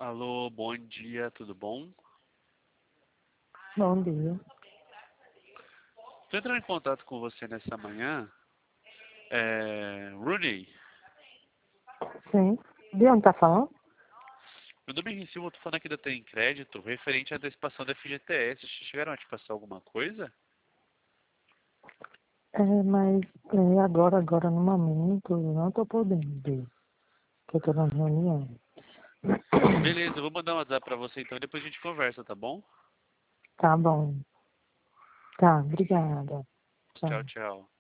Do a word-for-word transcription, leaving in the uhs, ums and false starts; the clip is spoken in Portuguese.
Alô, bom dia, tudo bom? Bom dia. Estou entrando em contato com você nessa manhã. É... Rooney, Sim. De onde tá falando? meu nome é Henrique Silva, estou falando aqui da Tem Crédito, referente à antecipação da F G T S. Chegaram a te passar alguma coisa? É, mas é, agora, agora, no momento, eu não tô podendo ver, porque eu tô na reunião. Beleza, eu vou mandar um WhatsApp para você então e depois a gente conversa, tá bom? Tá bom. Tá, obrigada. Tchau, Tchau. tchau.